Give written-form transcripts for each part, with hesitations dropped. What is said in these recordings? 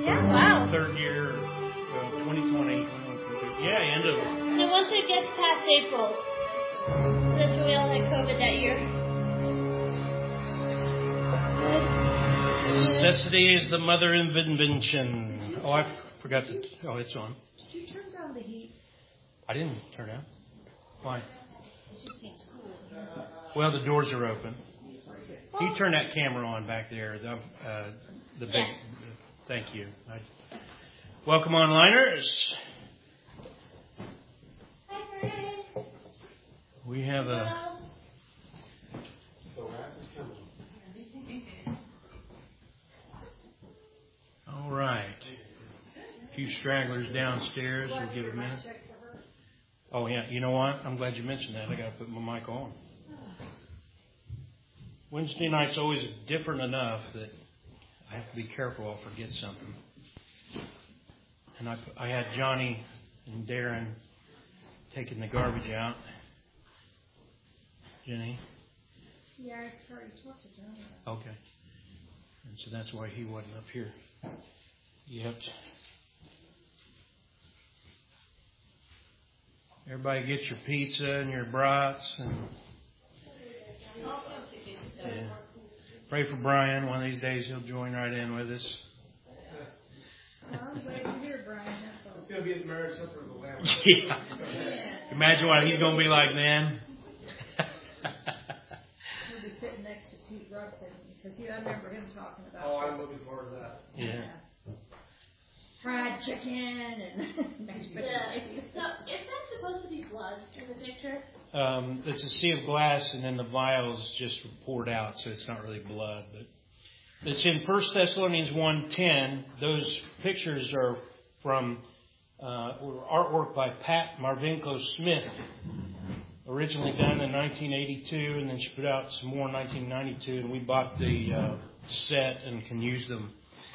Yeah, wow. Third year, 2020. Yeah, end of. And once it gets past April, that's when we all had COVID that year. Necessity is the mother of invention. Oh, I forgot to. Oh, it's on. Did you turn down the heat? I didn't turn down. Why? It just seems cool. Well, the doors are open. Can you turn that camera on back there? The big. Thank you. Welcome, onliners. We have a. All right. A few stragglers downstairs. We'll give it a minute. Oh, yeah. You know what? I'm glad you mentioned that. I got to put my mic on. Wednesday night's always different enough that I have to be careful I'll forget something. And I had Johnny and Darren taking the garbage out. Jenny? Yeah, I already talked to Johnny. Okay. And so that's why he wasn't up here yet. Everybody get your pizza and your brats and yeah. Pray for Brian. One of these days he'll join right in with us. Well, I'm glad you're here, Brian. It's going to be at the marriage supper of the Lamb. Yeah. Imagine what he's going to be like then. He'll be sitting next to Pete Ruffin because I remember him talking about. Oh, I'm looking forward to that. Yeah. Fried chicken and mashed potatoes. So, is that supposed to be blood in the picture? It's a sea of glass, and then the vials just poured out, so it's not really blood. But it's in 1 Thessalonians 1:10. Those pictures are from artwork by Pat Marvinko Smith, originally done in 1982, and then she put out some more in 1992, and we bought the set and can use them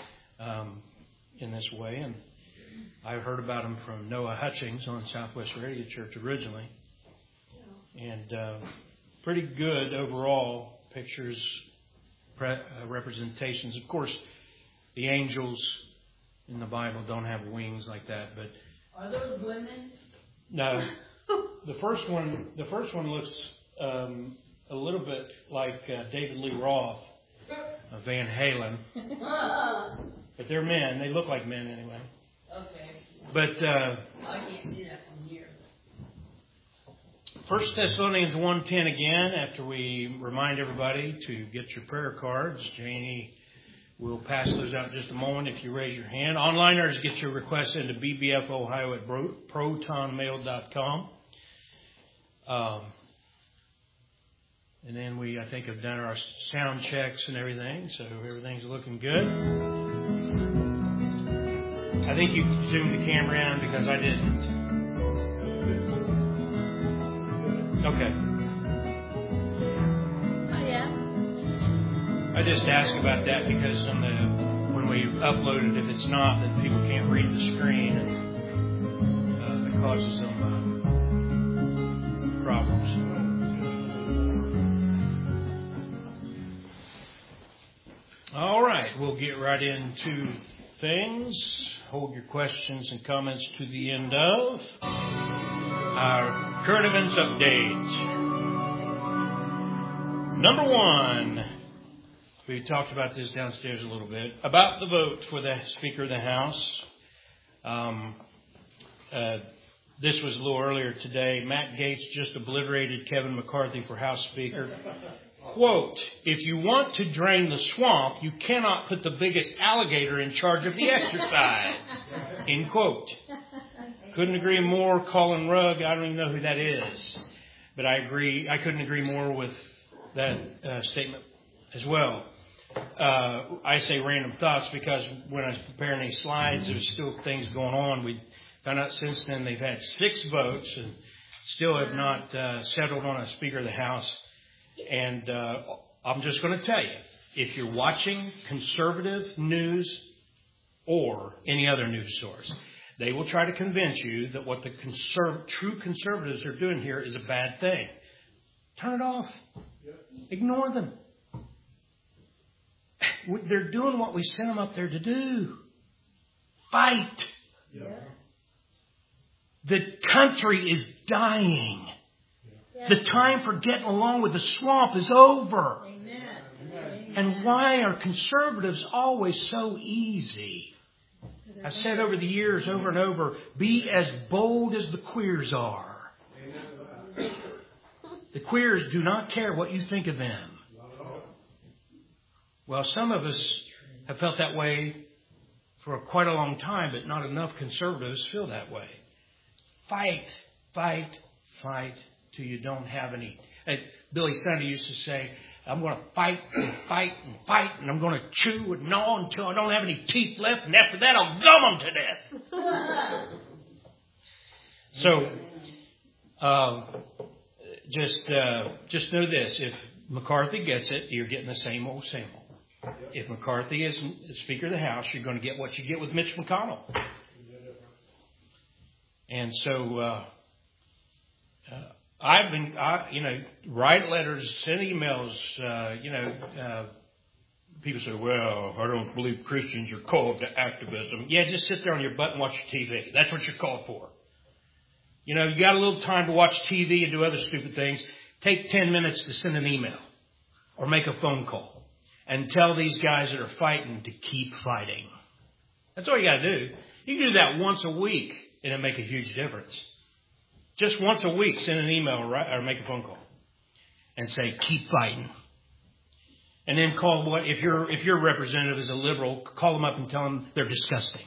in this way. And I heard about them from Noah Hutchings on Southwest Radio Church originally. And pretty good overall pictures, representations. Of course, the angels in the Bible don't have wings like that, but Are those women? no. The first one looks a little bit like David Lee Roth of Van Halen, but they're men. They look like men anyway. Okay. But I can't see that from here. 1 Thessalonians 1:10 again, after we remind everybody to get your prayer cards. Janie will pass those out in just a moment if you raise your hand. Onliners, get your requests into bbfohio at protonmail.com. And then we, I think, have done our sound checks and everything, so everything's looking good. I think you zoomed the camera in because I didn't. Okay. Oh, yeah. I just asked about that because when we upload it, if it's not, then people can't read the screen, and it causes them problems. All right, we'll get right into things. Hold your questions and comments to the end of our current events update. Number one, we talked about this downstairs a little bit, about the vote for the Speaker of the House. This was a little earlier today. Matt Gaetz just obliterated Kevin McCarthy for House Speaker. Quote, if you want to drain the swamp, you cannot put the biggest alligator in charge of the exercise. End quote. Couldn't agree more. Colin Rugg, I don't even know who that is. But I agree. I couldn't agree more with that statement as well. I say random thoughts because when I was preparing these slides, there was still things going on. We found out since then they've had 6 votes and still have not settled on a Speaker of the House. And I'm just going to tell you, if you're watching conservative news or any other news source, they will try to convince you that what the true conservatives are doing here is a bad thing. Turn it off. Ignore them. They're doing what we sent them up there to do. fight. Yeah. The country is dying. Yeah. The time for getting along with the swamp is over. Amen. And why are conservatives always so easy? I've said over the years, over and over, be as bold as the queers are. The queers do not care what you think of them. Well, some of us have felt that way for quite a long time, but not enough conservatives feel that way. Fight, fight, fight till you don't have any. Billy Sunday used to say, I'm going to fight and fight and fight, and I'm going to chew and gnaw until I don't have any teeth left, and after that I'll gum them to death. So, just know this. If McCarthy gets it, you're getting the same old, same old. If McCarthy is the Speaker of the House, you're going to get what you get with Mitch McConnell. And so, write letters, send emails, people say, well, I don't believe Christians are called to activism. Yeah, just sit there on your butt and watch TV. That's what you're called for. You got a little time to watch TV and do other stupid things. Take 10 minutes to send an email or make a phone call and tell these guys that are fighting to keep fighting. That's all you got to do. You can do that once a week and it'll make a huge difference. Just once a week, send an email or make a phone call and say, keep fighting. And then call if your representative is a liberal, call them up and tell them they're disgusting.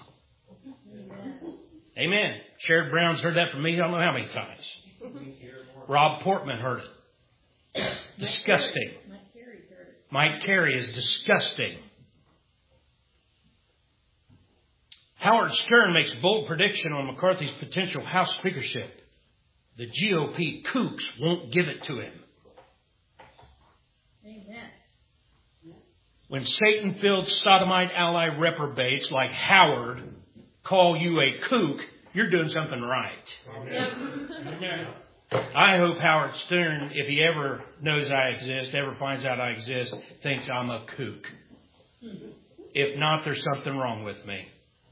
Amen. Sherrod Brown's heard that from me I don't know how many times. Rob Portman heard it. Disgusting. Mike Carey is disgusting. Howard Stern makes bold prediction on McCarthy's potential House speakership. The GOP kooks won't give it to him. Amen. When Satan-filled sodomite ally reprobates like Howard call you a kook, you're doing something right. Yep. I hope Howard Stern, if he ever knows I exist, ever finds out I exist, thinks I'm a kook. If not, there's something wrong with me.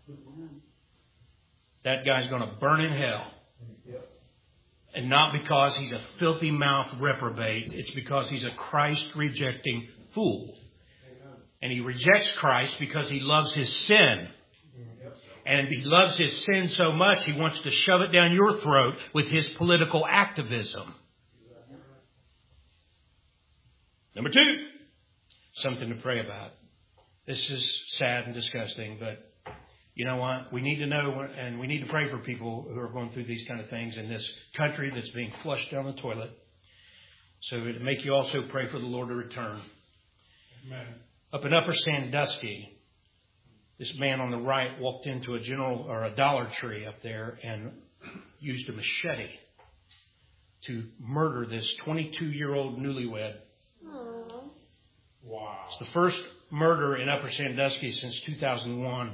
That guy's going to burn in hell. And not because he's a filthy mouth reprobate. It's because he's a Christ-rejecting fool. And he rejects Christ because he loves his sin. And he loves his sin so much, he wants to shove it down your throat with his political activism. Number 2, something to pray about. This is sad and disgusting, but you know what? We need to know, and we need to pray for people who are going through these kind of things in this country that's being flushed down the toilet. So to make you also pray for the Lord to return. Amen. Up in Upper Sandusky, this man on the right walked into a Dollar Tree up there and used a machete to murder this 22-year-old newlywed. Aww. Wow. It's the first murder in Upper Sandusky since 2001.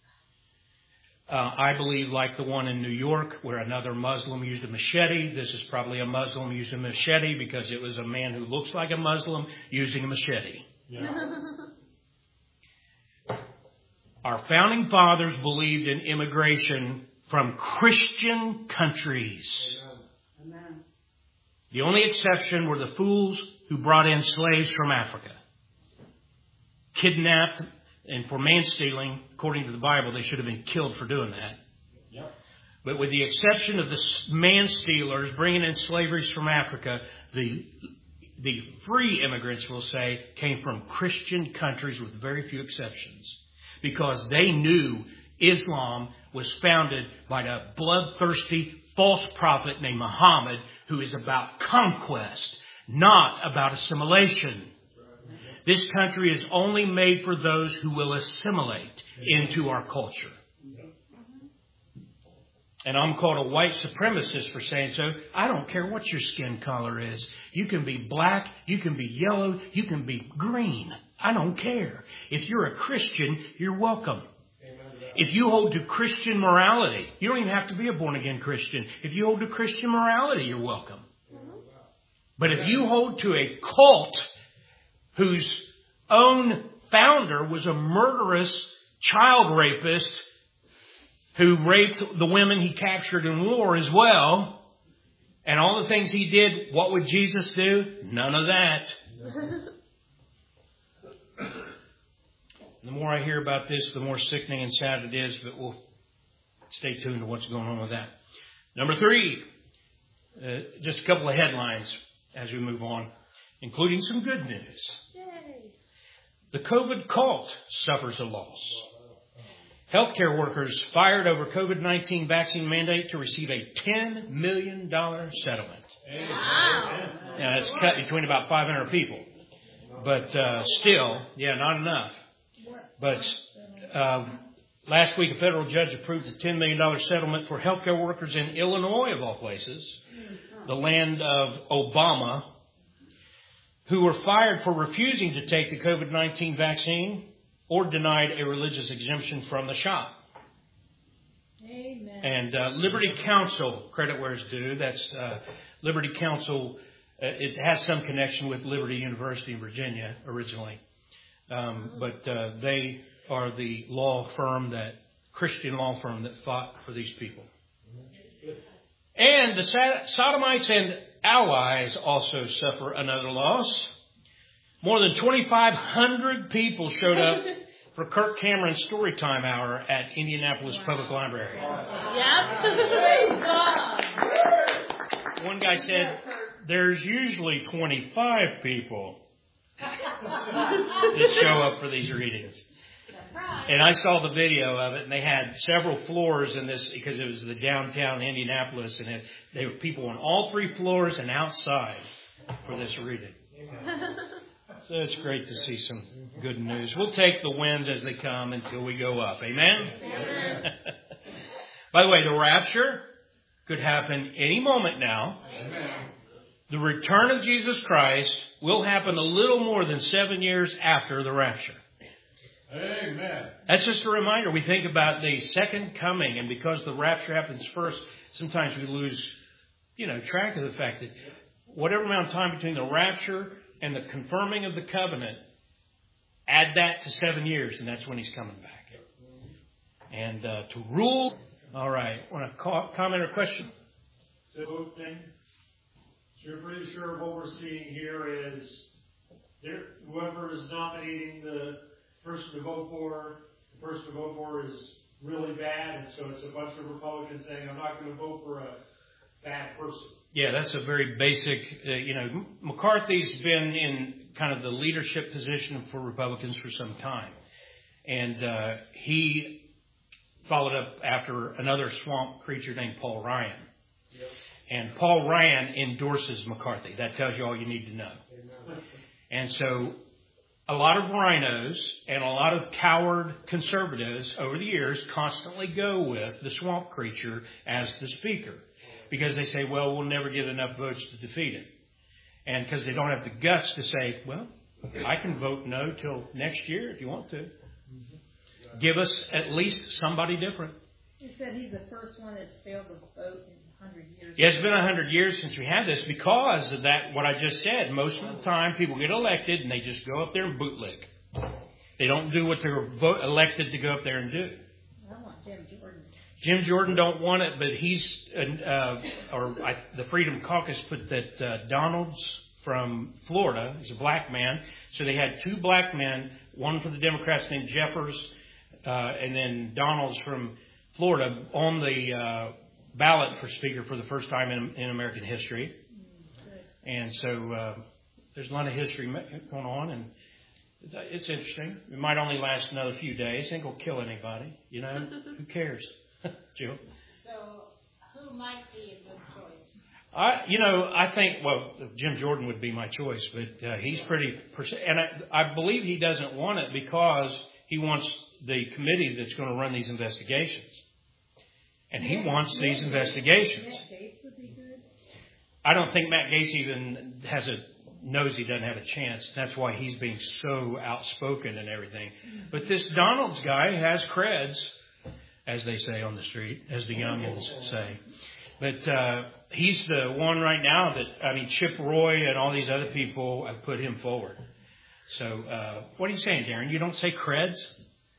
I believe like the one in New York where another Muslim used a machete. This is probably a Muslim using a machete because it was a man who looks like a Muslim using a machete. Yeah. Our founding fathers believed in immigration from Christian countries. Amen. The only exception were the fools who brought in slaves from Africa. Kidnapped, and for man-stealing, according to the Bible, they should have been killed for doing that. Yep. But with the exception of the man-stealers bringing in slavery from Africa, the free immigrants, we'll say, came from Christian countries with very few exceptions. Because they knew Islam was founded by a bloodthirsty false prophet named Muhammad, who is about conquest, not about assimilation. This country is only made for those who will assimilate into our culture. And I'm called a white supremacist for saying so. I don't care what your skin color is. You can be black, you can be yellow, you can be green. I don't care. If you're a Christian, you're welcome. If you hold to Christian morality, you don't even have to be a born-again Christian. If you hold to Christian morality, you're welcome. But if you hold to a cult whose own founder was a murderous child rapist who raped the women he captured in war as well. And all the things he did, what would Jesus do? None of that. The more I hear about this, the more sickening and sad it is, but we'll stay tuned to what's going on with that. Number 3, just a couple of headlines as we move on, including some good news. Yay. The COVID cult suffers a loss. Healthcare workers fired over COVID-19 vaccine mandate to receive a $10 million settlement. Wow. Now, it's cut between about 500 people. But still, not enough. But last week, a federal judge approved a $10 million settlement for healthcare workers in Illinois, of all places, the land of Obama, who were fired for refusing to take the COVID-19 vaccine or denied a religious exemption from the shot. Amen. And Liberty Counsel, credit where it's due, that's Liberty Counsel. It has some connection with Liberty University in Virginia originally. But they are the Christian law firm that fought for these people. And the Sodomites and allies also suffer another loss. More than 2,500 people showed up for Kirk Cameron's Storytime Hour at Indianapolis Public Library. Yep. Praise God. One guy said, there's usually 25 people that show up for these readings. And I saw the video of it, and they had several floors in this because it was the downtown Indianapolis, and there were people on all 3 floors and outside for this reading. So it's great to see some good news. We'll take the winds as they come until we go up. Amen? Amen. By the way, the rapture could happen any moment now. Amen. The return of Jesus Christ will happen a little more than 7 years after the rapture. Amen. That's just a reminder. We think about the second coming, and because the rapture happens first, sometimes we lose, track of the fact that whatever amount of time between the rapture and the confirming of the covenant, add that to 7 years, and that's when he's coming back. And to rule. All right. Want to comment or question? So you're pretty sure what we're seeing here is whoever is nominating the person to vote for is really bad, and so it's a bunch of Republicans saying, I'm not going to vote for a bad person. Yeah, that's a very basic, McCarthy's been in kind of the leadership position for Republicans for some time. And he followed up after another swamp creature named Paul Ryan. Yep. And Paul Ryan endorses McCarthy. That tells you all you need to know. Amen. And so a lot of rhinos and a lot of coward conservatives over the years constantly go with the swamp creature as the speaker. Because they say, well, we'll never get enough votes to defeat it. And because they don't have the guts to say, well, I can vote no till next year if you want to. Give us at least somebody different. He said he's the first one that's failed to vote in 100 years. Yeah, it's been 100 years since we had this because of that, what I just said. Most of the time, people get elected and they just go up there and bootlick. They don't do what they were elected to go up there and do. I want Jim Jordan. Jim Jordan don't want it, but the Freedom Caucus put that Donald's from Florida, he's a black man, so they had 2 black men, one for the Democrats named Jeffers, and then Donald's from Florida on the ballot for speaker for the first time in American history. And so there's a lot of history going on, and it's interesting. It might only last another few days. It ain't going to kill anybody. Who cares? Jill? So, who might be a good choice? I think, Jim Jordan would be my choice, but he's pretty, and I believe he doesn't want it because he wants the committee that's going to run these investigations. And he wants these investigations. Matt Gaetz would be good. I don't think Matt Gaetz even knows he doesn't have a chance. That's why he's being so outspoken and everything. But this Donalds guy has creds, as they say on the street, as the youngins say. But he's the one right now Chip Roy and all these other people have put him forward. So what are you saying, Darren? You don't say creds?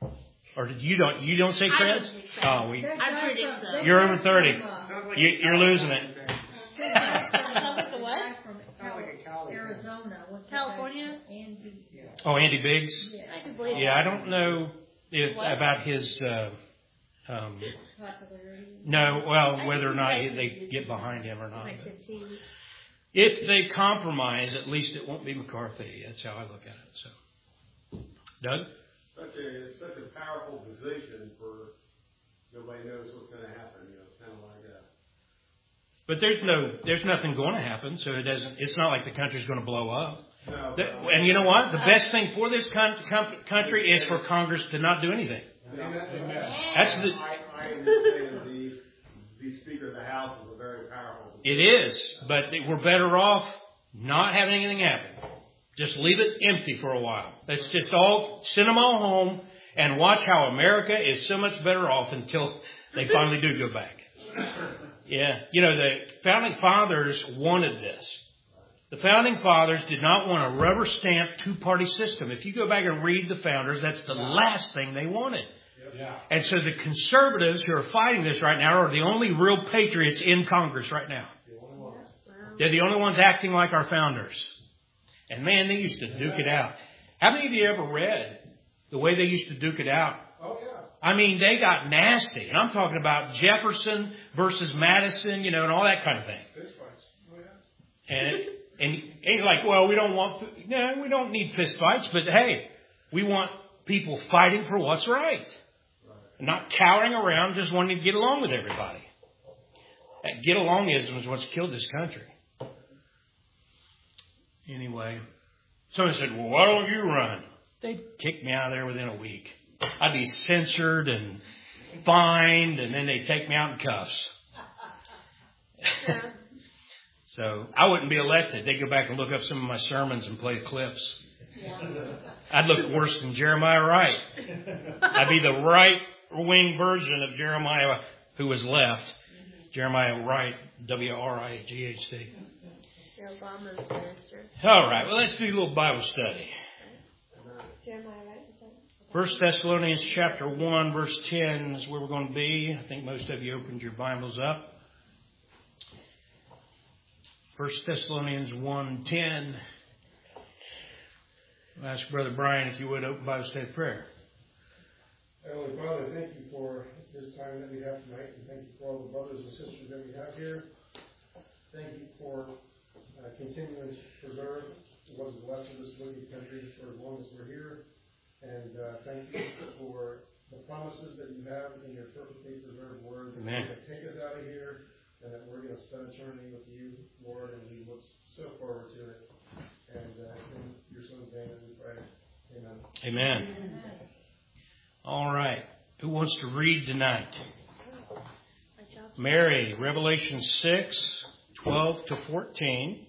Or you don't say I Fred? don't say Fred. Oh, I'm pretty so. you're over 30. You're losing it. Sounds like the what? From Arizona. What's the California? guy? Andy. Oh, Andy Biggs? Yeah. I can believe Yeah, I don't know What? about his, Popularity. no, well, I whether or think not I they can get behind him or not. like 15. If they compromise, at least it won't be McCarthy. That's how I look at it. So, Doug? Such a powerful position for nobody knows what's going to happen. You know, it's kind of like a. But there's nothing going to happen. So it's not like the country's going to blow up. No, And you know what? The best thing for this country is for Congress to not do anything. That's the. I understand the Speaker of the House is a very powerful position. It is, but we're better off not having anything happen. Just leave it empty for a while. Let's just all send them all home and watch how America is so much better off until they finally do go back. Yeah. You know, the Founding Fathers wanted this. The Founding Fathers did not want a rubber stamp two-party system. If you go back and read the Founders, that's the last thing they wanted. Yeah. And so the conservatives who are fighting this right now are the only real patriots in Congress right now. They're the only ones acting like our founders. And man, they used to duke it out. How many of you ever read the way they used to duke it out? Oh, yeah. I mean, they got nasty. And I'm talking about Jefferson versus Madison, you know, and all that kind of thing. Fist fights. Oh, yeah. And you're like, well, we don't need fist fights, but hey, we want people fighting for what's right. Not cowering around, just wanting to get along with everybody. That get-alongism is what's killed this country. Anyway, someone said, well, why don't you run? They'd kick me out of there within a week. I'd be censored and fined, and then they'd take me out in cuffs. So I wouldn't be elected. They'd go back and look up some of my sermons and play clips. I'd look worse than Jeremiah Wright. I'd be the right-wing version of Jeremiah who was left. Jeremiah Wright, W-R-I-G-H-T. Obama's minister. All right, well, let's do a little Bible study. Jeremiah, right? 1 Thessalonians chapter 1, verse 10 is where we're going to be. I think most of you opened your Bibles up. 1 Thessalonians 1:10. I'll ask Brother Brian if you would open Bible study prayer. Heavenly Father, thank you for this time that we have tonight, and thank you for all the brothers and sisters that we have here. Thank you for continuing to preserve what is left of this wicked country for as long as we're here. And thank you for the promises that you have in your perfectly preserved word. Amen. That take us out of here, and that we're going to spend eternity with you, Lord, and we look so forward to it. And in your son's name that we pray. Amen. Amen. All right. Who wants to read tonight? Mary, Revelation 6, 12 to 14.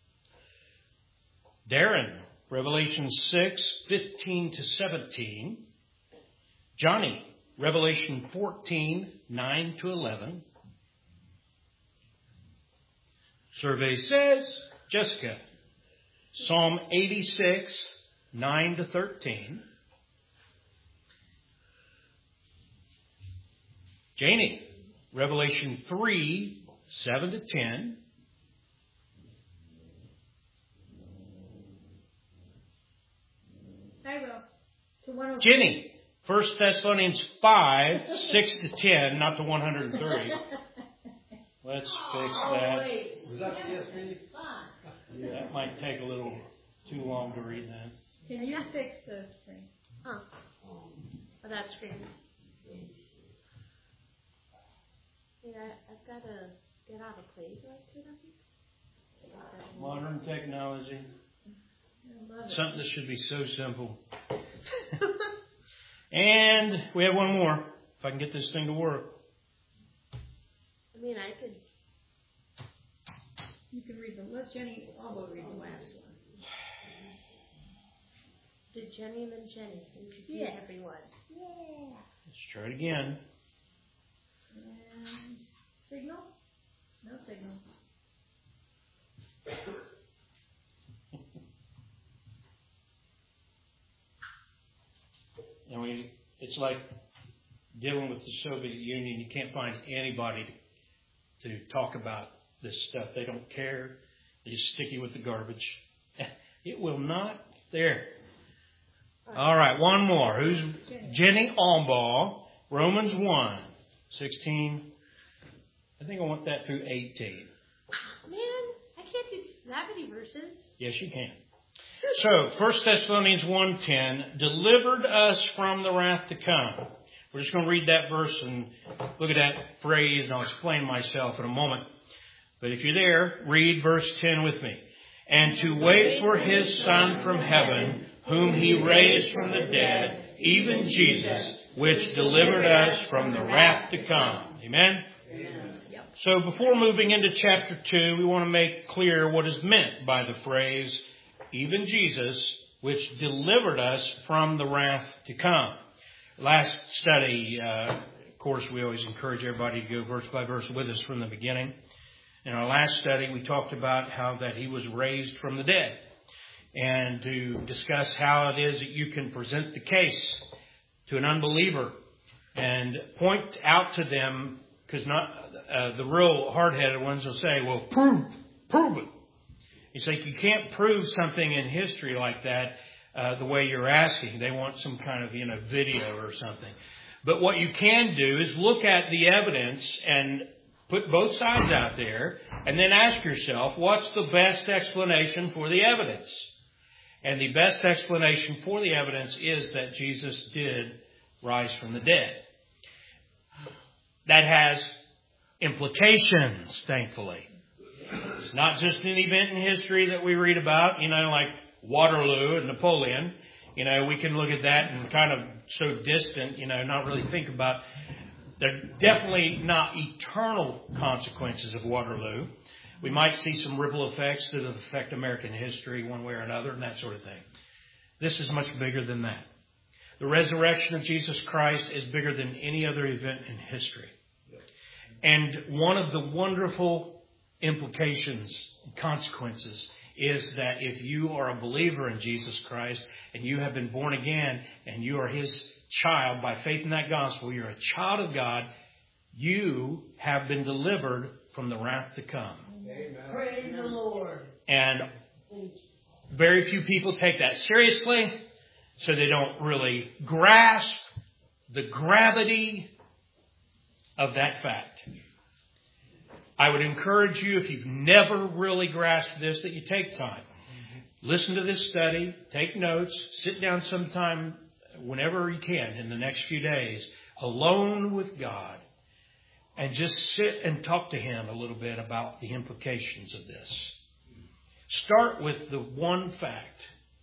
Darren, Revelation 6, 15 to 17. Johnny, Revelation 14, 9 to 11. Survey says, Jessica, Psalm 86, 9 to 13. Janie, Revelation 3, 7 to 10. I will. To 103. Jenny, 1 Thessalonians 5, 6 to 10, not to 103. Let's fix that. Was that the ESV? Yeah, that might take a little too long to read that. Can you fix the screen? Oh, that screen. Yeah, I've got to get out of place like two, I think. Modern technology. I love it. Something that should be so simple. And we have one more. If I can get this thing to work. I mean, I could. You can read let Jenny, I'll go read the last one. Did Jenny and then Jenny confuse everyone? Yeah. Let's try it again. And signal? No signal. And we It's like dealing with the Soviet Union. You can't find anybody to talk about this stuff. They don't care. They just stick you with the garbage. It will not there. All right, one more. Who's Jenny Almbaugh? Romans 1, 16. I think I want that through 18. Man, I can't do that many verses. Yes, you can. So, 1 Thessalonians 1:10, delivered us from the wrath to come. We're just going to read that verse and look at that phrase, and I'll explain myself in a moment. But if you're there, read verse 10 with me. And to wait for His Son from heaven, whom He raised from the dead, even Jesus, which delivered us from the wrath to come. Amen? So before moving into chapter 2, we want to make clear what is meant by the phrase, even Jesus, which delivered us from the wrath to come. Last study, of course, we always encourage everybody to go verse by verse with us from the beginning. In our last study, we talked about how that He was raised from the dead, and to discuss how it is that you can present the case to an unbeliever and point out to them, because not the real hard-headed ones will say, well, prove it. It's like you can't prove something in history like that the way you're asking. They want some kind of video or something. But what you can do is look at the evidence and put both sides out there, and then ask yourself, what's the best explanation for the evidence? And the best explanation for the evidence is that Jesus did rise from the dead. That has implications, thankfully. It's not just an event in history that we read about, like Waterloo and Napoleon. We can look at that and kind of so distant, not really think about. They're definitely not eternal consequences of Waterloo. We might see some ripple effects that affect American history one way or another and that sort of thing. This is much bigger than that. The resurrection of Jesus Christ is bigger than any other event in history. And one of the wonderful implications and consequences is that if you are a believer in Jesus Christ and you have been born again and you are His child by faith in that gospel, you're a child of God, you have been delivered from the wrath to come. Amen. Praise the Lord. And very few people take that seriously, so they don't really grasp the gravity of that fact. I would encourage you, if you've never really grasped this, that you take time. Listen to this study, take notes, sit down sometime whenever you can in the next few days, alone with God, and just sit and talk to Him a little bit about the implications of this. Start with the one fact.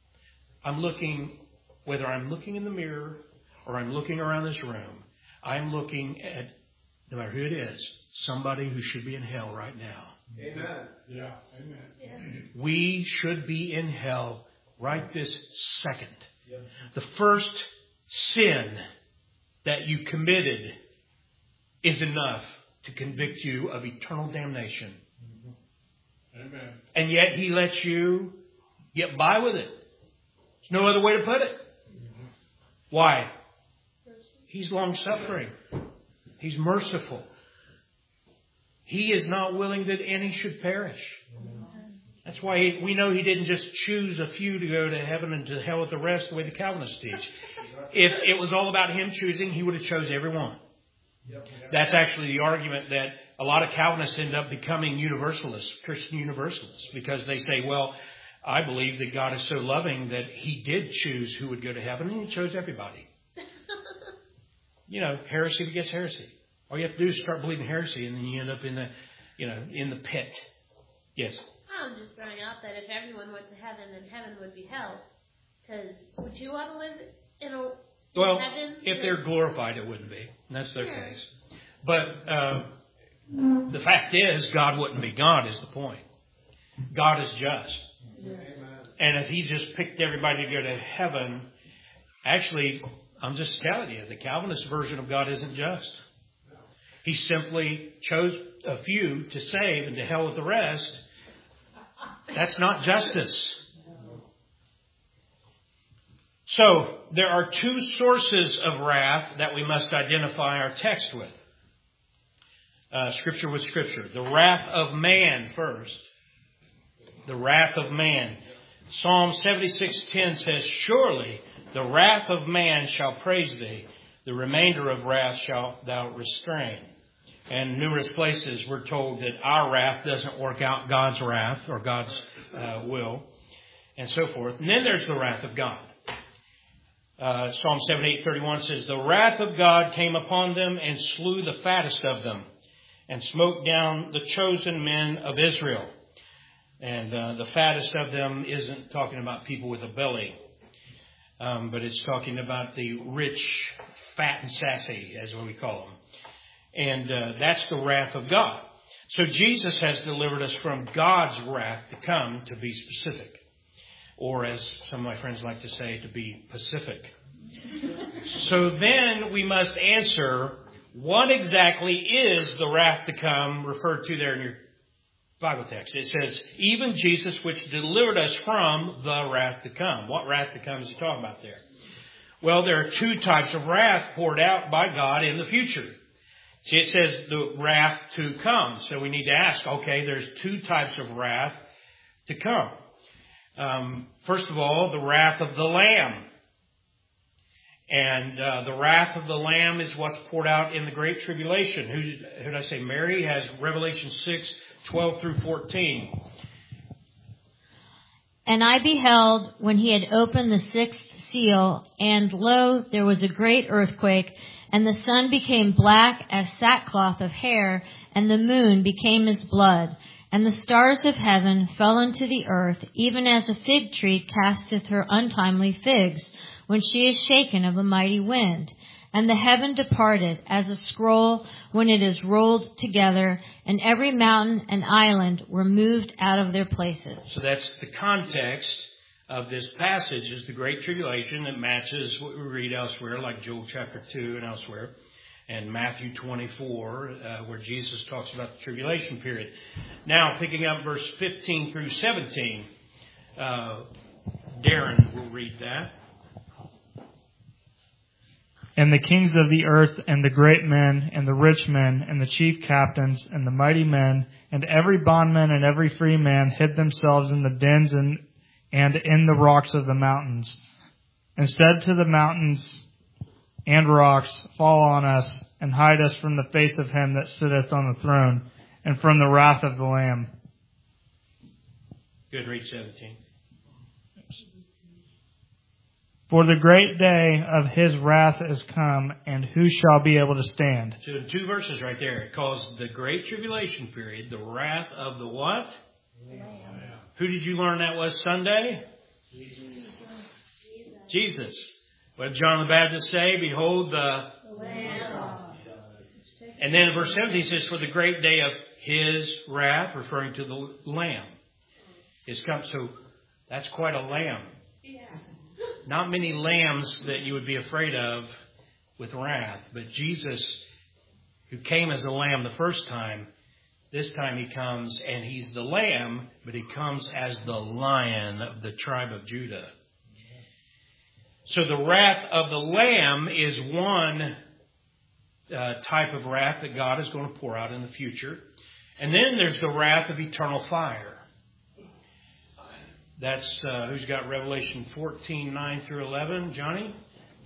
Whether I'm looking in the mirror or I'm looking around this room, I'm looking at, no matter who it is, somebody who should be in hell right now. Amen. Yeah. Amen. Yeah. We should be in hell right this second. Yeah. The first sin that you committed is enough to convict you of eternal damnation. Amen. And yet He lets you get by with it. There's no other way to put it. Why? He's long-suffering. He's merciful. He is not willing that any should perish. That's why we know He didn't just choose a few to go to heaven and to hell with the rest, the way the Calvinists teach. If it was all about Him choosing, He would have chose everyone. That's actually the argument that a lot of Calvinists end up becoming universalists, Christian universalists, because they say, well, I believe that God is so loving that He did choose who would go to heaven, and He chose everybody. Heresy begets heresy. All you have to do is start believing heresy, and then you end up in the pit. Yes. I was just throwing out that if everyone went to heaven, then heaven would be hell. Because would you want to live in heaven? If they're glorified, it wouldn't be. And that's their case. But the fact is, God wouldn't be God is the point. God is just. Amen. And if He just picked everybody to go to heaven, actually, I'm just telling you, the Calvinist version of God isn't just. He simply chose a few to save and to hell with the rest. That's not justice. So, there are two sources of wrath that we must identify our text with. Scripture with Scripture. The wrath of man first. The wrath of man. Psalm 76:10 says, "Surely the wrath of man shall praise thee. The remainder of wrath shalt thou restrain." And numerous places we're told that our wrath doesn't work out God's wrath or God's will, and so forth. And then there's the wrath of God. Psalm 78:31 says, "The wrath of God came upon them and slew the fattest of them, and smote down the chosen men of Israel." And the fattest of them isn't talking about people with a belly, but it's talking about the rich, fat and sassy, as we call them. And that's the wrath of God. So Jesus has delivered us from God's wrath to come, to be specific. Or as some of my friends like to say, to be Pacific. So then we must answer, what exactly is the wrath to come referred to there in your Bible text? It says, even Jesus which delivered us from the wrath to come. What wrath to come is he talking about there? Well, there are two types of wrath poured out by God in the future. See, it says the wrath to come. So we need to ask, okay, there's two types of wrath to come. First of all, the wrath of the Lamb. And the wrath of the Lamb is what's poured out in the Great Tribulation. Who did I say? Mary has Revelation 6:12 through 14. "And I beheld when he had opened the sixth seal, and lo, there was a great earthquake, and the sun became black as sackcloth of hair, and the moon became as blood. And the stars of heaven fell unto the earth, even as a fig tree casteth her untimely figs, when she is shaken of a mighty wind. And the heaven departed, as a scroll when it is rolled together, and every mountain and island were moved out of their places." So that's the context of this passage, is the Great Tribulation that matches what we read elsewhere, like Joel chapter 2 and elsewhere. And Matthew 24, where Jesus talks about the tribulation period. Now, picking up verse 15 through 17, Darren will read that. "And the kings of the earth, and the great men, and the rich men, and the chief captains, and the mighty men, and every bondman and every free man hid themselves in the dens and in the rocks of the mountains, and said to the mountains and rocks, Fall on us, and hide us from the face of him that sitteth on the throne, and from the wrath of the Lamb." Good, read 17. "For the great day of his wrath is come, and who shall be able to stand?" So in 2 verses right there, it calls the Great Tribulation period the wrath of the what? Lamb. Who did you learn that was Sunday? Jesus. What did John the Baptist say? Behold the Lamb. And then in verse 17 it says, "For the great day of his wrath," referring to the Lamb, is come. So that's quite a lamb. Not many lambs that you would be afraid of with wrath. But Jesus, who came as a lamb the first time, this time he comes and he's the lamb, but he comes as the lion of the tribe of Judah. So the wrath of the Lamb is one type of wrath that God is going to pour out in the future. And then there's the wrath of eternal fire. That's who's got Revelation 14:9 through 11? Johnny?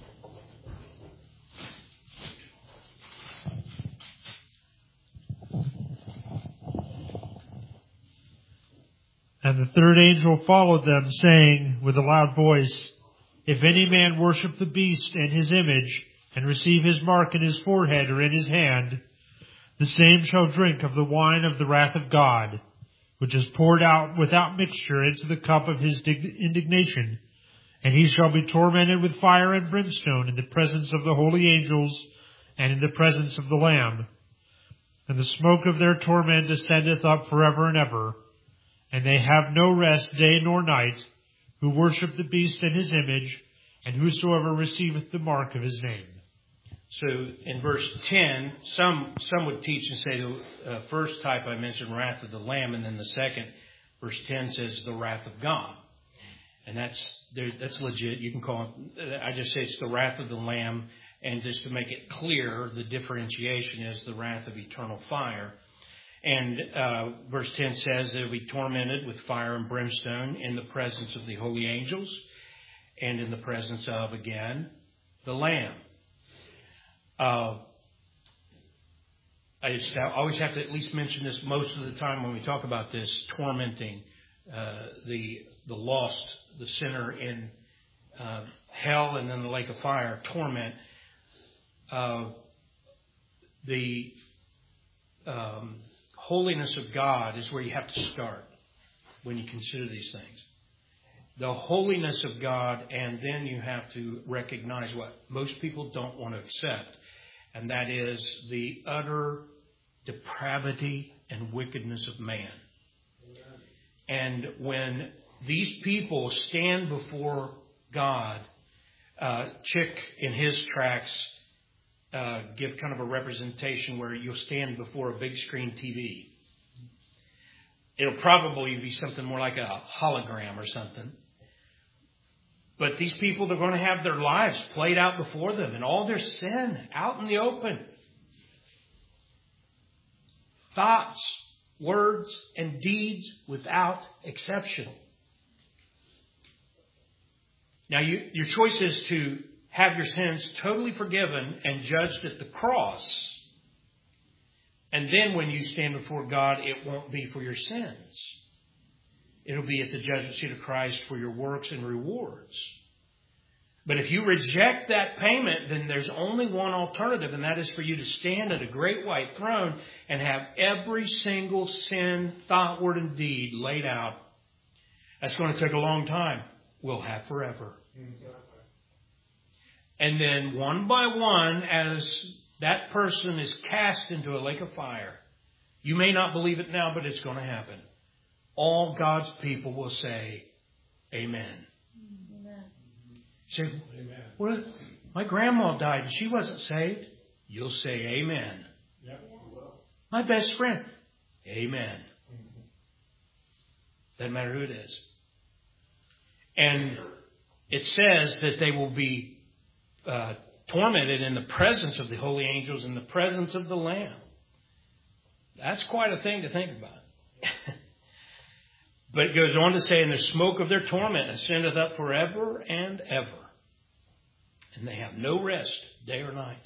"And the third angel followed them, saying with a loud voice, If any man worship the beast and his image, and receive his mark in his forehead or in his hand, the same shall drink of the wine of the wrath of God, which is poured out without mixture into the cup of his indignation. And he shall be tormented with fire and brimstone in the presence of the holy angels and in the presence of the Lamb. And the smoke of their torment ascendeth up forever and ever. And they have no rest day nor night, who worship the beast and his image, and whosoever receiveth the mark of his name." So in verse 10, some would teach and say the first type I mentioned, wrath of the Lamb, and then the second, verse 10 says the wrath of God. And that's legit. You can call it, I just say it's the wrath of the Lamb. And just to make it clear, the differentiation is the wrath of eternal fire. And verse 10 says they'll be tormented with fire and brimstone in the presence of the holy angels and in the presence of, again, the Lamb. I always have to at least mention this most of the time when we talk about this, tormenting the lost, the sinner in hell and then the lake of fire, torment. The holiness of God is where you have to start when you consider these things. The holiness of God, and then you have to recognize what most people don't want to accept, and that is the utter depravity and wickedness of man. And when these people stand before God, Chick in his tracts give kind of a representation where you'll stand before a big screen TV. It'll probably be something more like a hologram or something. But these people, they're going to have their lives played out before them and all their sin out in the open. Thoughts, words, and deeds without exception. Now, your choice is to have your sins totally forgiven and judged at the cross. And then when you stand before God, it won't be for your sins. It'll be at the judgment seat of Christ for your works and rewards. But if you reject that payment, then there's only one alternative, and that is for you to stand at a great white throne and have every single sin, thought, word, and deed laid out. That's going to take a long time. We'll have forever. And then one by one, as that person is cast into a lake of fire, you may not believe it now, but it's going to happen. All God's people will say, Amen. Amen. Say, well, my grandma died and she wasn't saved. You'll say, Amen. Yep. My best friend, Amen. Doesn't matter who it is. And it says that they will be tormented in the presence of the holy angels, in the presence of the Lamb. That's quite a thing to think about. But it goes on to say, and the smoke of their torment ascendeth up forever and ever. And they have no rest, day or night.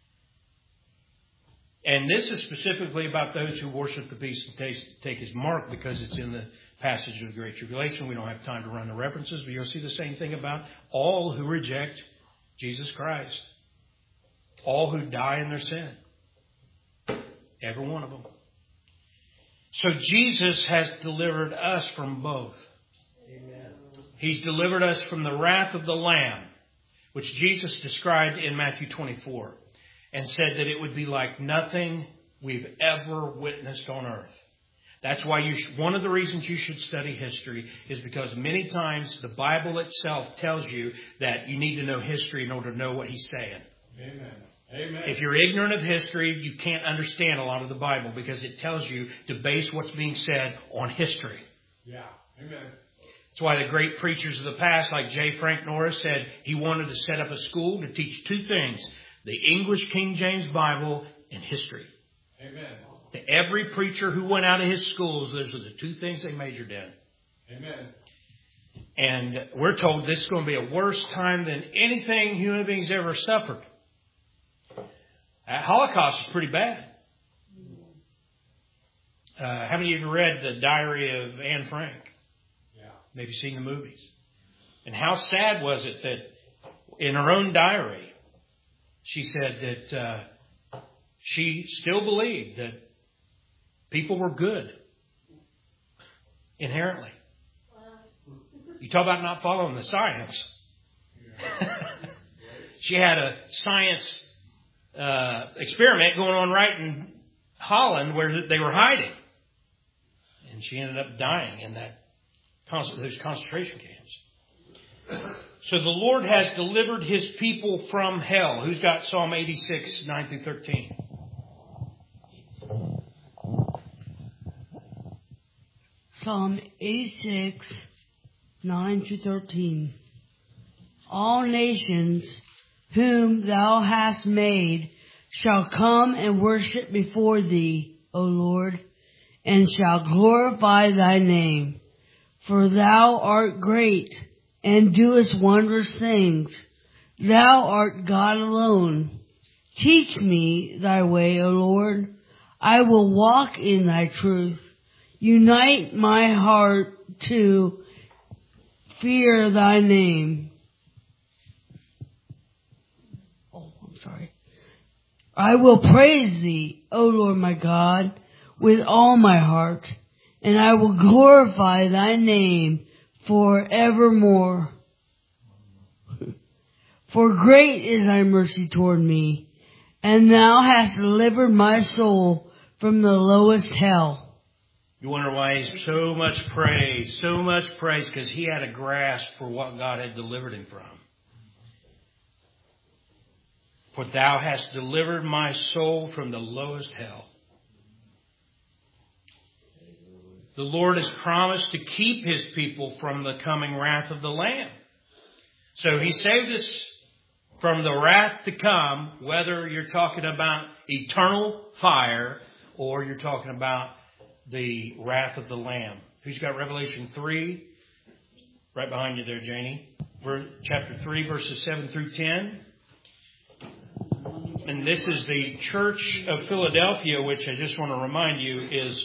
And this is specifically about those who worship the beast and take his mark, because it's in the passage of the Great Tribulation. We don't have time to run the references, but you'll see the same thing about all who reject Jesus Christ. All who die in their sin. Every one of them. So Jesus has delivered us from both. Amen. He's delivered us from the wrath of the Lamb, which Jesus described in Matthew 24, and said that it would be like nothing we've ever witnessed on earth. That's why one of the reasons you should study history is because many times the Bible itself tells you that you need to know history in order to know what he's saying. Amen. Amen. If you're ignorant of history, you can't understand a lot of the Bible, because it tells you to base what's being said on history. Yeah. Amen. That's why the great preachers of the past, like J. Frank Norris, said he wanted to set up a school to teach two things: the English King James Bible and history. Amen. To every preacher who went out of his schools, those are the two things they majored in. Amen. And we're told this is going to be a worse time than anything human beings ever suffered. Holocaust is pretty bad. How many of you read the Diary of Anne Frank? Yeah. Maybe seen the movies. And how sad was it that in her own diary, she said that she still believed that people were good inherently. You talk about not following the science. She had a science experiment going on right in Holland where they were hiding. And she ended up dying in those concentration camps. So the Lord has delivered his people from hell. Who's got Psalm 86, 9 through 13? Psalm 86, 9-13. All nations whom thou hast made shall come and worship before thee, O Lord, and shall glorify thy name. For thou art great, and doest wondrous things. Thou art God alone. Teach me thy way, O Lord. I will walk in thy truth. Unite my heart to fear thy name. I will praise thee, O Lord my God, with all my heart, and I will glorify thy name forevermore. For great is thy mercy toward me, and thou hast delivered my soul from the lowest hell. You wonder why he's so much praise, because he had a grasp for what God had delivered him from. For thou hast delivered my soul from the lowest hell. The Lord has promised to keep his people from the coming wrath of the Lamb. So he saved us from the wrath to come, whether you're talking about eternal fire or you're talking about the wrath of the Lamb. Who's got Revelation 3? Right behind you there, Janie. Chapter 3, verses 7 through 10. And this is the Church of Philadelphia, which I just want to remind you is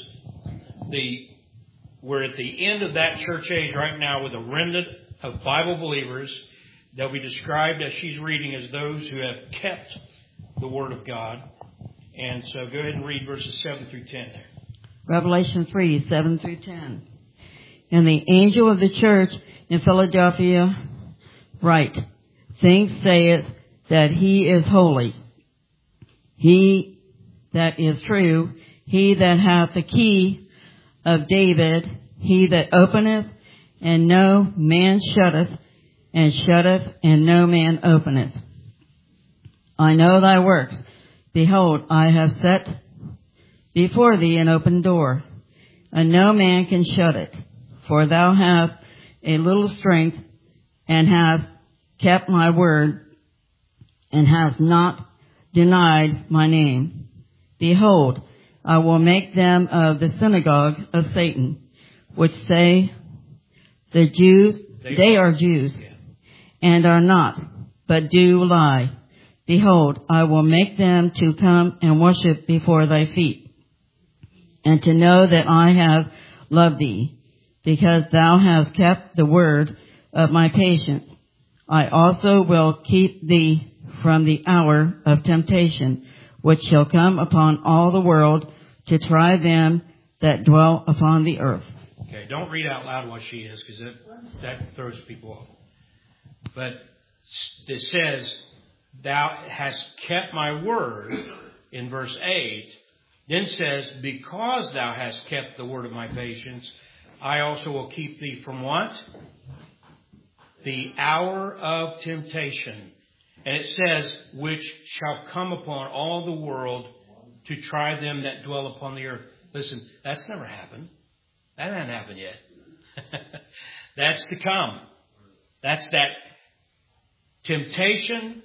we're at the end of that church age right now with a remnant of Bible believers. They'll be described as she's reading as those who have kept the Word of God. And so go ahead and read verses 7 through 10 there. Revelation 3, 7 through 10. And the angel of the church in Philadelphia write, Things saith that he is holy, he that is true, he that hath the key of David, he that openeth, and no man shutteth, and shutteth, and no man openeth. I know thy works. Behold, I have set before thee an open door, and no man can shut it. For thou hast a little strength, and hast kept my word, and hast not denied my name. Behold, I will make them of the synagogue of Satan, which say the Jews, they are Jews, and are not, but do lie. Behold, I will make them to come and worship before thy feet, and to know that I have loved thee, because thou hast kept the word of my patience. I also will keep thee from the hour of temptation, which shall come upon all the world to try them that dwell upon the earth. Okay, don't read out loud what she is, because that throws people off. But it says, thou hast kept my word in verse 8. Then says, because thou hast kept the word of my patience, I also will keep thee from what? The hour of temptation. And it says, which shall come upon all the world to try them that dwell upon the earth. Listen, that's never happened. That hasn't happened yet. That's to come. That's that temptation.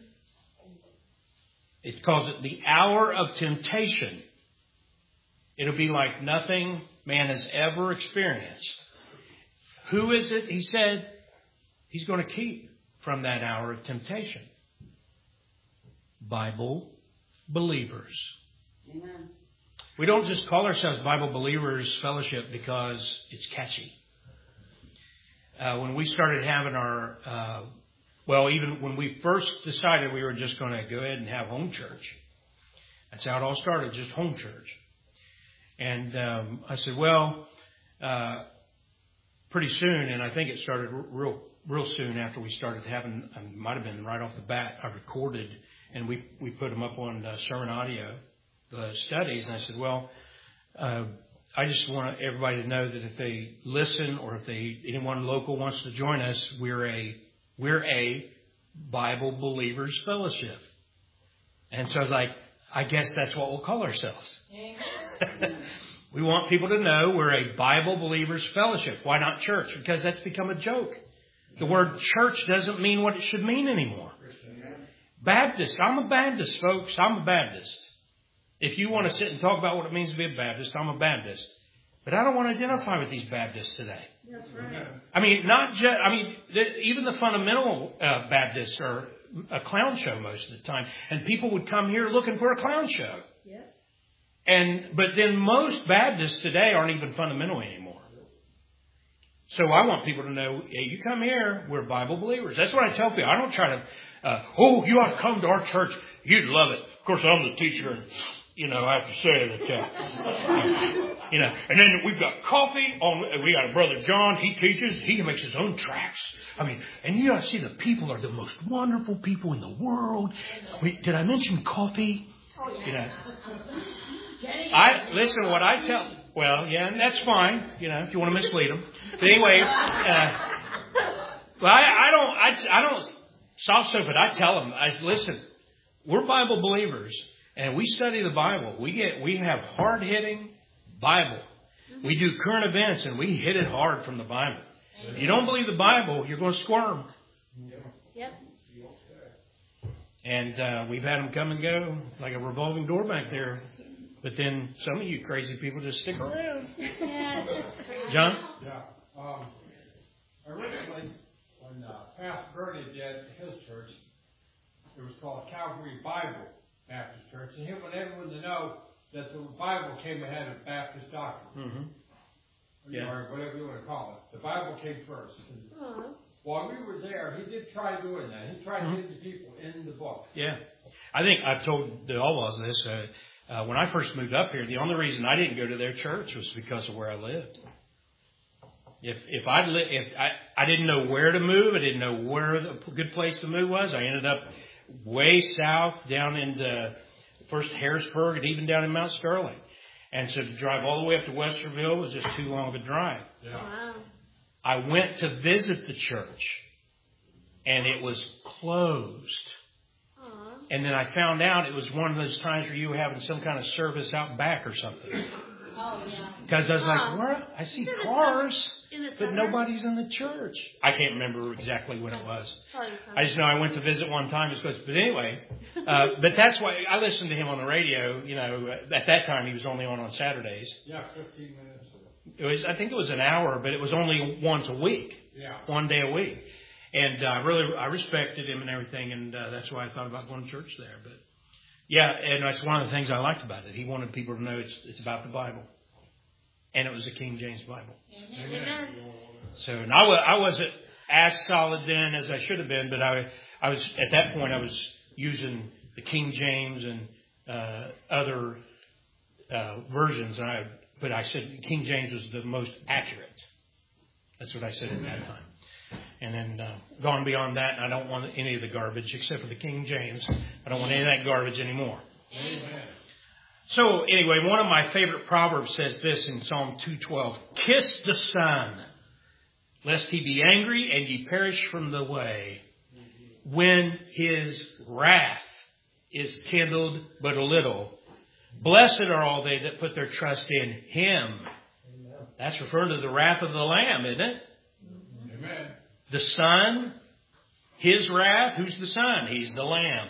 It calls it the hour of temptation. It'll be like nothing man has ever experienced. Who is it? He said he's going to keep from that hour of temptation. Bible believers. Amen. We don't just call ourselves Bible Believers Fellowship because it's catchy. When we started having our, even when we first decided we were just going to go ahead and have home church. That's how it all started, just home church. And I said, pretty soon, and I think it started real soon after we started having, it might have been right off the bat, I recorded, and we put them up on sermon audio, the studies. And I said, I just want everybody to know that if they listen or if anyone local wants to join us, we're a Bible Believers Fellowship. And so I was like, I guess that's what we'll call ourselves. We want people to know we're a Bible believers fellowship. Why not church? Because that's become a joke. The word church doesn't mean what it should mean anymore. Baptist. I'm a Baptist, folks. I'm a Baptist. If you want to sit and talk about what it means to be a Baptist, I'm a Baptist. But I don't want to identify with these Baptists today. That's right. I mean, even the fundamental Baptists are a clown show most of the time. And people would come here looking for a clown show. Yeah. But then most Baptists today aren't even fundamental anymore. So I want people to know, hey, you come here, we're Bible believers. That's what I tell people. I don't try to, you ought to come to our church. You'd love it. Of course, I'm the teacher, and, I have to say that, and then we've got coffee. We got a brother John. He teaches. He makes his own tracts. I mean, and you got to see the people are the most wonderful people in the world. Did I mention coffee? Listen, what I tell. Well, yeah, and that's fine. If you want to mislead them. But anyway, I don't soft soap it. I tell them. Listen. We're Bible believers, and we study the Bible. We have hard hitting Bible. We do current events, and we hit it hard from the Bible. If you don't believe the Bible, you're going to squirm. Yep. And we've had them come and go like a revolving door back there. But then some of you crazy people just stick around. John? Yeah. Originally, when Pastor Bernie did his church, it was called Calvary Bible Baptist Church, and he wanted everyone to know that the Bible came ahead of Baptist doctrine. Mm-hmm. Or whatever you want to call it. The Bible came first. While we were there, he did try doing that. He tried to get the people in the book. Yeah. I think I've told the Allwalls this. When I first moved up here, the only reason I didn't go to their church was because of where I lived. If I didn't know where to move, I didn't know where the good place to move was. I ended up way south down into first Harrisburg and even down in Mount Sterling. And so to drive all the way up to Westerville was just too long of a drive. Yeah. Wow. I went to visit the church, and it was closed. Aww. And then I found out it was one of those times where you were having some kind of service out back or something. Oh, yeah. Because I was like, where? I see cars, but summer? nobody's in the church. I can't remember exactly when it was. Probably I just know I went to visit one time. But anyway, but that's why I listened to him on the radio. At that time he was only on Saturdays. Yeah, 15 minutes. I think it was an hour, but it was only once a week. Yeah. One day a week. And I respected him and everything, and that's why I thought about going to church there. But yeah, and that's one of the things I liked about it. He wanted people to know it's about the Bible, and it was a King James Bible. Amen. So, and I wasn't as solid then as I should have been, but I was at that point. I was using the King James and other versions, but I said King James was the most accurate. That's what I said at that time. And then gone beyond that, and I don't want any of the garbage except for the King James. I don't want any of that garbage anymore. Amen. So anyway, one of my favorite proverbs says this in Psalm 2:12: "Kiss the Son, lest he be angry and ye perish from the way, when his wrath is kindled but a little. Blessed are all they that put their trust in him." That's referring to the wrath of the Lamb, isn't it? Amen. The Son, his wrath. Who's the Son? He's the Lamb.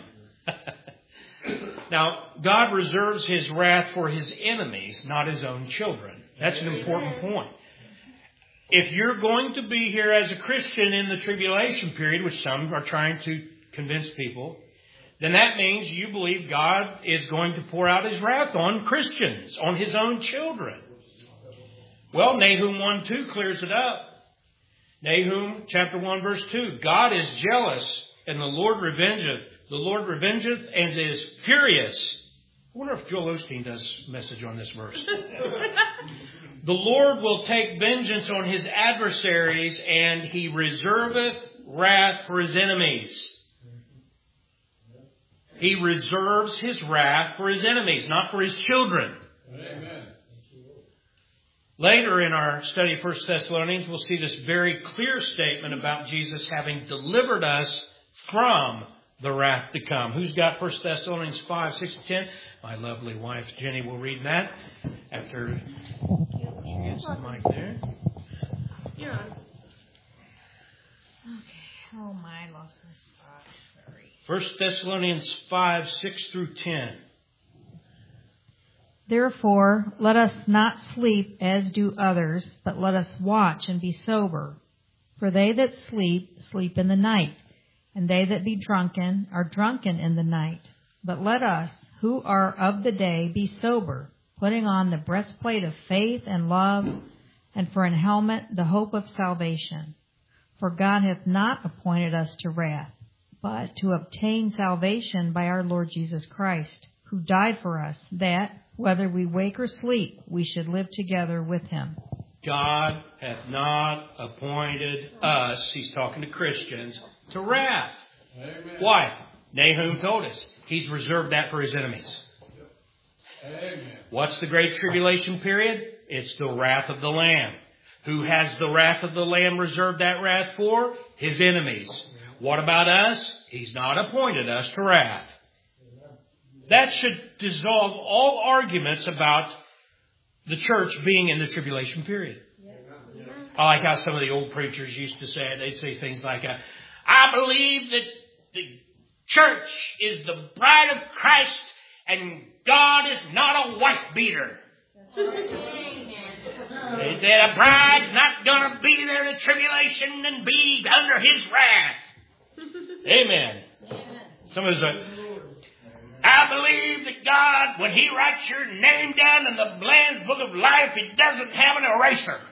Now, God reserves his wrath for his enemies, not his own children. That's an important point. If you're going to be here as a Christian in the tribulation period, which some are trying to convince people, then that means you believe God is going to pour out his wrath on Christians, on his own children. Well, Nahum 1:2 clears it up. Nahum chapter 1 verse 2. God is jealous and the Lord revengeth. The Lord revengeth and is furious. I wonder if Joel Osteen does a message on this verse. The Lord will take vengeance on his adversaries, and he reserveth wrath for his enemies. He reserves his wrath for his enemies, not for his children. Amen. Later in our study of 1 Thessalonians, we'll see this very clear statement about Jesus having delivered us from the wrath to come. Who's got 1 Thessalonians 5, 6, and 10? My lovely wife, Jenny, will read that after she gets the mic there. You're on. Okay. Oh my, I lost my spot. Sorry. 1 Thessalonians 5, 6 through 10. Therefore, let us not sleep as do others, but let us watch and be sober. For they that sleep, sleep in the night, and they that be drunken are drunken in the night. But let us, who are of the day, be sober, putting on the breastplate of faith and love, and for an helmet the hope of salvation. For God hath not appointed us to wrath, but to obtain salvation by our Lord Jesus Christ, who died for us, that, whether we wake or sleep, we should live together with him. God hath not appointed us, he's talking to Christians, to wrath. Amen. Why? Nahum told us. He's reserved that for his enemies. Amen. What's the great tribulation period? It's the wrath of the Lamb. Who has the wrath of the Lamb reserved that wrath for? His enemies. What about us? He's not appointed us to wrath. That should dissolve all arguments about the church being in the tribulation period. I like how some of the old preachers used to say it. They'd say things like, I believe that the church is the bride of Christ and God is not a wife beater. They said a bride's not going to be there in the tribulation and be under his wrath. Amen. Some of us I believe that God, when he writes your name down in the Lamb's Book of Life, he doesn't have an eraser.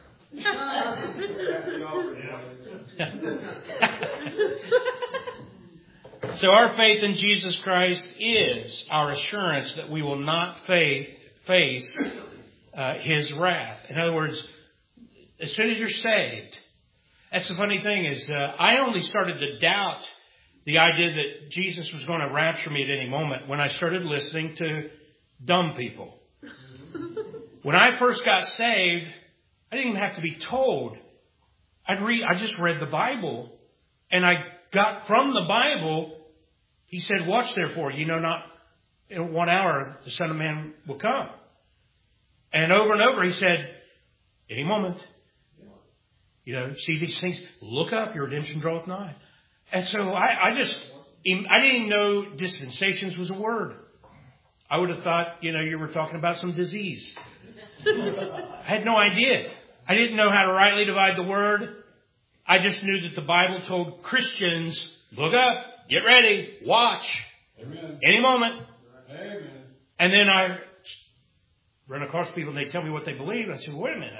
So our faith in Jesus Christ is our assurance that we will not face his wrath. In other words, as soon as you're saved, that's the funny thing is I only started to doubt the idea that Jesus was going to rapture me at any moment when I started listening to dumb people. When I first got saved, I didn't even have to be told. I just read the Bible, and I got from the Bible, he said, watch therefore, not in 1 hour the Son of Man will come. And over he said, any moment. See these things, look up, your redemption draweth nigh. And so I didn't even know dispensations was a word. I would have thought, you were talking about some disease. I had no idea. I didn't know how to rightly divide the word. I just knew that the Bible told Christians, look up, get ready, watch. Amen. Any moment. Amen. And then I run across people and they tell me what they believe. I said, wait a minute.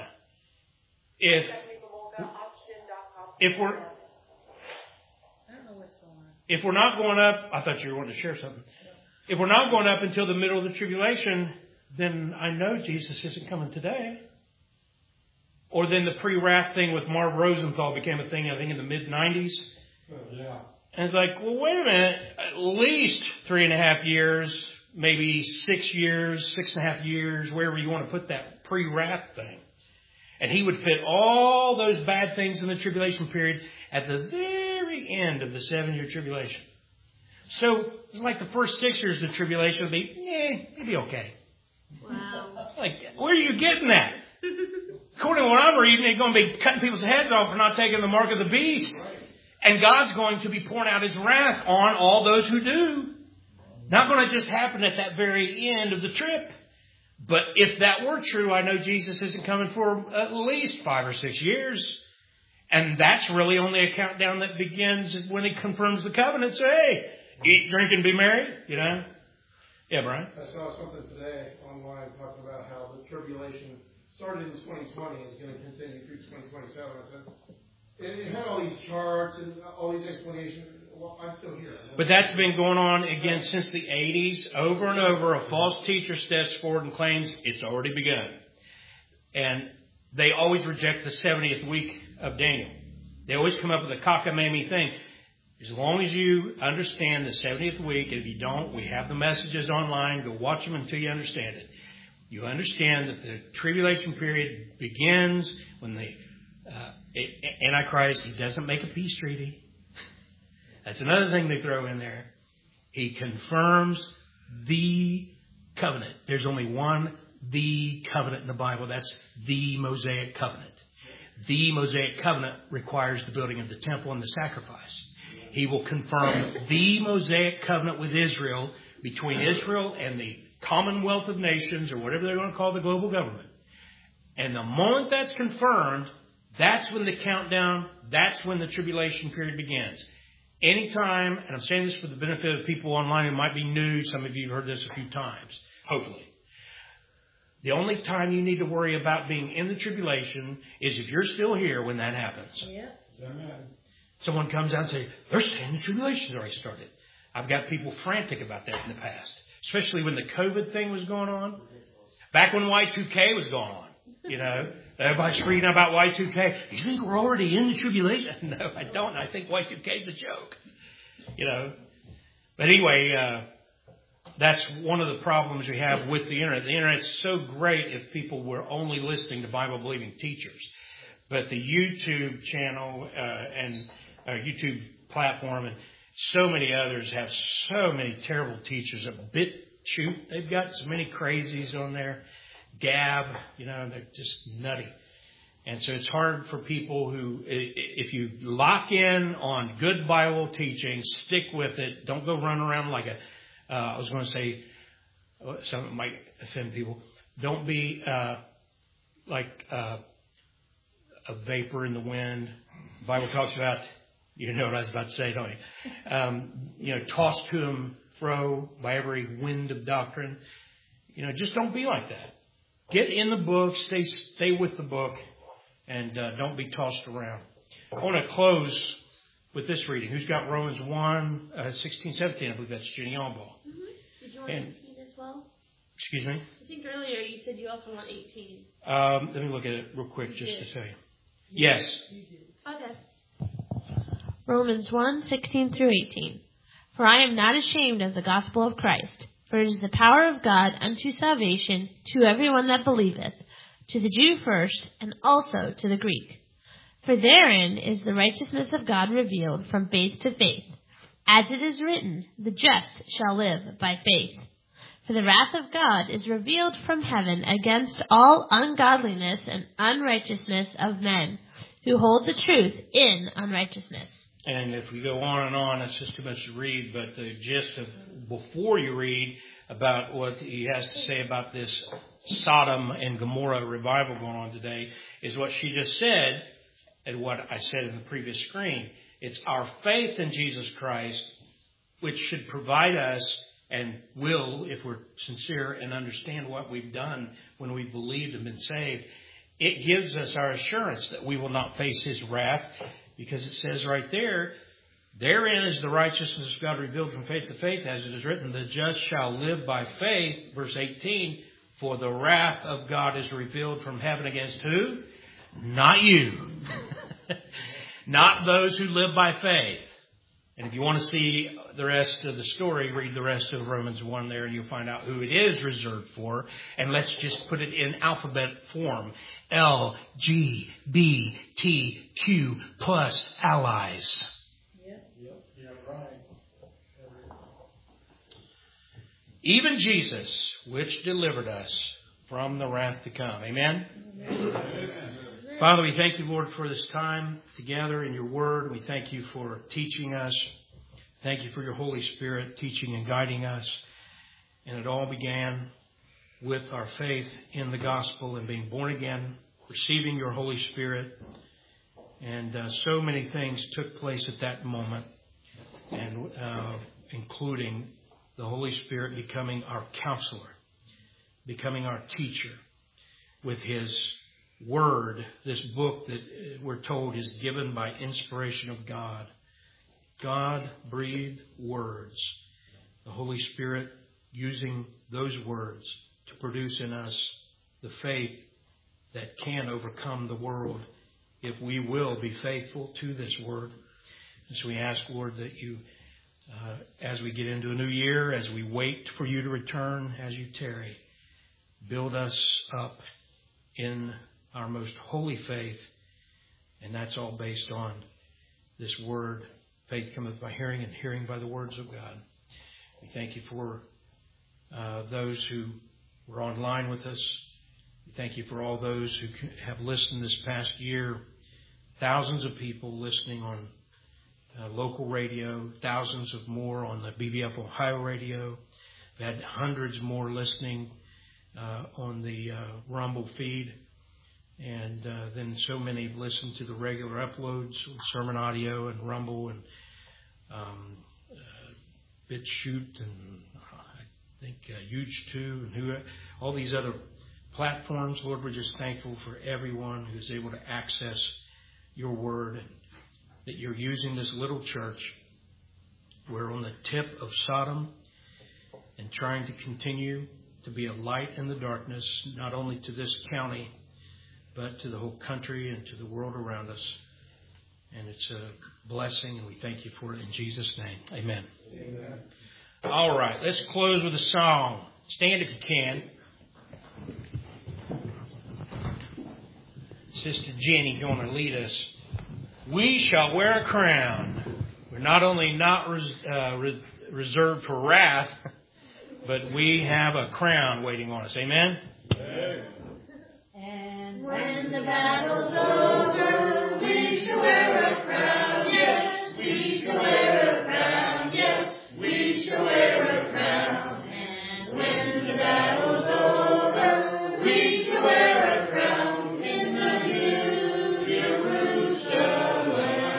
If we're not going up, I thought you were wanting to share something. If we're not going up until the middle of the tribulation, then I know Jesus isn't coming today. Or then the pre-wrath thing with Marv Rosenthal became a thing, I think, in the mid-90s. Yeah. And it's like, well, wait a minute. At least 3.5 years, maybe 6 years, 6.5 years, wherever you want to put that pre-wrath thing. And he would fit all those bad things in the tribulation period at the very end of the 7-year tribulation. So it's like the first 6 years of the tribulation would be, it'd be okay. Wow. Like, where are you getting that? According to what I'm reading, they're going to be cutting people's heads off for not taking the mark of the beast. And God's going to be pouring out his wrath on all those who do. Not going to just happen at that very end of the trip. But if that were true, I know Jesus isn't coming for at least 5 or 6 years. And that's really only a countdown that begins when he confirms the covenant. Say, hey, eat, drink, and be merry. Yeah, Brian? I saw something today online talking about how the tribulation started in 2020 is going to continue through 2027. I said, it had all these charts and all these explanations. Well, I'm still here. But that's been going on again since the 80s. Over and over, a false teacher steps forward and claims it's already begun. And they always reject the 70th week of Daniel. They always come up with a cockamamie thing. As long as you understand the 70th week, if you don't, we have the messages online. Go watch them until you understand it. You understand that the tribulation period begins when the Antichrist, he doesn't make a peace treaty. That's another thing they throw in there. He confirms the covenant. There's only one, the covenant in the Bible. That's the Mosaic covenant. The Mosaic covenant requires the building of the temple and the sacrifice. He will confirm the Mosaic covenant with Israel, between Israel and the Commonwealth of Nations, or whatever they're going to call the global government. And the moment that's confirmed, that's when the countdown, that's when the tribulation period begins. Anytime, and I'm saying this for the benefit of people online who might be new, some of you have heard this a few times, hopefully. The only time you need to worry about being in the tribulation is if you're still here when that happens. Yeah. Someone comes out and says, they're saying the tribulation's already started. I've got people frantic about that in the past, especially when the COVID thing was going on. Back when Y2K was going on, you know. Everybody's reading about Y2K. You think we're already in the tribulation? No, I don't. I think Y2K is a joke, you know. But anyway, that's one of the problems we have with the Internet. The Internet's so great if people were only listening to Bible-believing teachers. But the YouTube channel and YouTube platform and so many others have so many terrible teachers. BitChute, they've got so many crazies on there. Gab, you know, they're just nutty. And so it's hard for people who, if you lock in on good Bible teaching, stick with it. Don't go run around like I was going to say, something might offend people. Don't be like a vapor in the wind. The Bible talks about, you know what I was about to say, don't you? Tossed to and fro by every wind of doctrine. You know, just don't be like that. Get in the book, stay with the book, and don't be tossed around. I want to close with this reading. Who's got Romans 1, 16, 17? I believe that's Jenny Allbaugh. Mm-hmm. Did you want 18 as well? Excuse me? I think earlier you said you also want 18. Let me look at it real quick just to tell you. Yes. Okay. Romans 1, 16 through 18. For I am not ashamed of the gospel of Christ, for it is the power of God unto salvation to everyone that believeth, to the Jew first, and also to the Greek. For therein is the righteousness of God revealed from faith to faith, as it is written, the just shall live by faith. For the wrath of God is revealed from heaven against all ungodliness and unrighteousness of men, who hold the truth in unrighteousness. And if we go on, it's just too much to read, but the gist of, before you read about what he has to say about this Sodom and Gomorrah revival going on today, is what she just said, and what I said in the previous screen. It's our faith in Jesus Christ, which should provide us, and will, if we're sincere and understand what we've done when we've believed and been saved. It gives us our assurance that we will not face his wrath, because it says right there, therein is the righteousness of God revealed from faith to faith, as it is written, the just shall live by faith. Verse 18, for the wrath of God is revealed from heaven against who? Not you. Not those who live by faith. And if you want to see the rest of the story, read the rest of Romans 1 there, and you'll find out who it is reserved for. And let's just put it in alphabet form. L, G, B, T, Q plus allies. Yeah, right. Even Jesus, which delivered us from the wrath to come. Amen? Amen. Father, we thank you, Lord, for this time together in your word. We thank you for teaching us. Thank you for your Holy Spirit teaching and guiding us. And it all began with our faith in the gospel and being born again, receiving your Holy Spirit. And so many things took place at that moment, and including the Holy Spirit becoming our counselor, becoming our teacher with his word, this book that we're told is given by inspiration of God. God-breathed words. The Holy Spirit using those words to produce in us the faith that can overcome the world if we will be faithful to this word. And so we ask, Lord, that you, as we get into a new year, as we wait for you to return, as you tarry, build us up in our most holy faith, and that's all based on this word. Faith cometh by hearing, and hearing by the words of God. We thank you for those who were online with us. We thank you for all those who have listened this past year. Thousands of people listening on local radio, thousands of more on the BBF Ohio radio. We had hundreds more listening on the Rumble feed. And then so many listened to the regular uploads with Sermon Audio and Rumble and BitChute and I think Huge 2 and all these other platforms. Lord, we're just thankful for everyone who's able to access your word and that you're using this little church. We're on the tip of Sodom and trying to continue to be a light in the darkness, not only to this county, but to the whole country and to the world around us. And it's a blessing, and we thank you for it in Jesus' name. Amen. Amen. All right, let's close with a song. Stand if you can. Sister Jenny going to lead us. We shall wear a crown. We're not only not reserved for wrath, but we have a crown waiting on us. Amen? Amen. And when the battle's over, we shall wear a crown. Yes, we shall wear a crown. Yes, we shall wear a crown. And when the battle's over, we shall wear a crown in the new Jerusalem.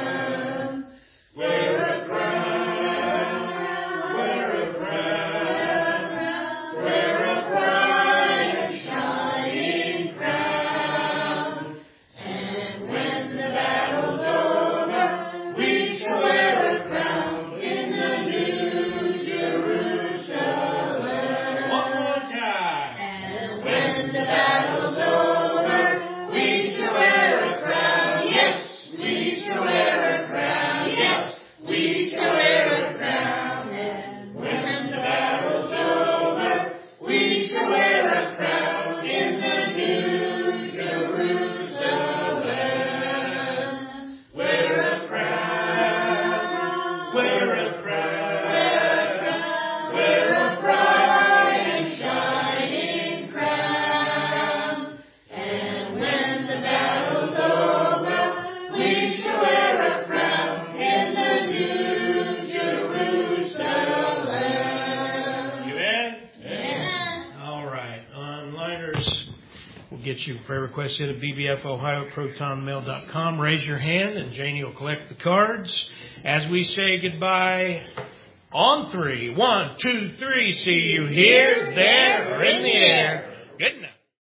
Wear a crown, wear a crown, wear a bright shining crown. And when the battle's over, we shall wear a crown in the new Jerusalem. One more time. And when the battle's over, we shall wear a crown. Yes, we shall wear a crown. Yes, we shall wear a crown. And when the battle's over, we shall wear a crown in the new Jerusalem. Wear a crown, wear a crown, wear a bright and shining crown. And when the battle's over, we shall wear a crown in the new Jerusalem. Amen? Amen. All right. Onliners, we'll get you prayer requests in at bbfohioprotonmail.com. Raise your hand and Janie will collect the cards. As we say goodbye, on 3. 1, 2, 3. See you here, there, or in the air.